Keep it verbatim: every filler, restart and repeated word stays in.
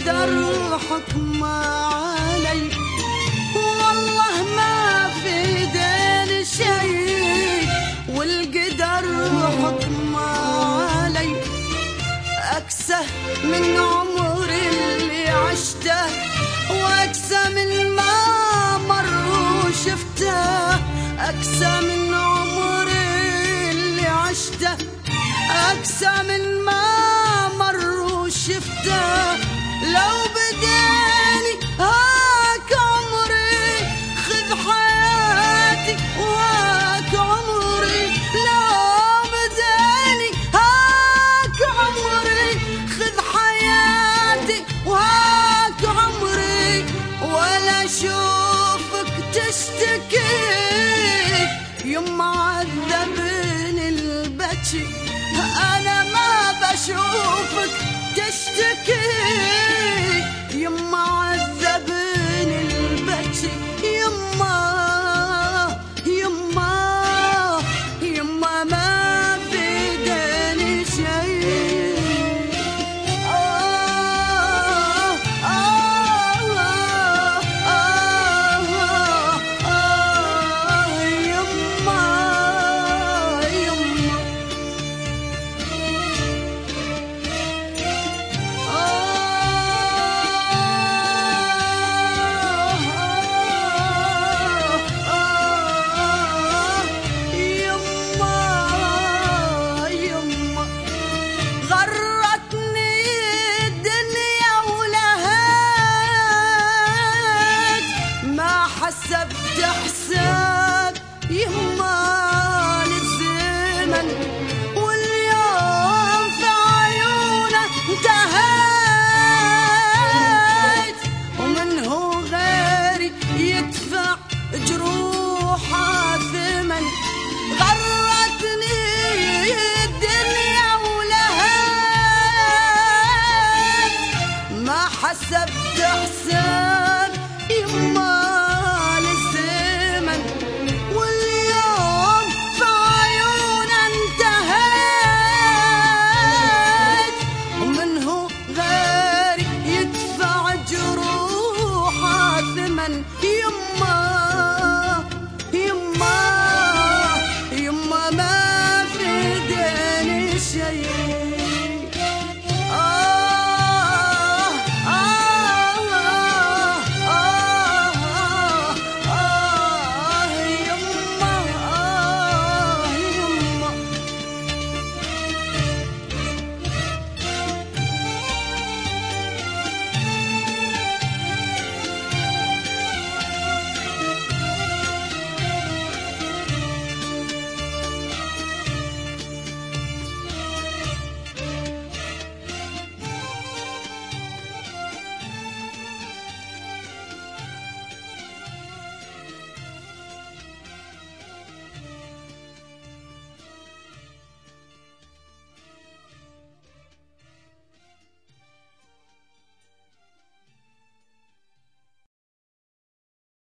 والقدر حكم علي، والله ما في دين شيء والقدر حكم علي. أكسى من عمري اللي عشته وأكسى من ما مر وشفته، أكسى من عمري اللي عشته أكسى من ما مر وشفته. لو بداني هاك عمري خذ حياتي وهاك عمري، لو بداني هاك عمري خذ حياتي وهاك عمري، ولا أشوفك تشتكي يما عذبني البكي. أنا ما بشوفك تشتكي يما عذبني البكي، يما يما يما ما بيدني شيء. آه آه آه آه آه يما يما حسبت حساب يما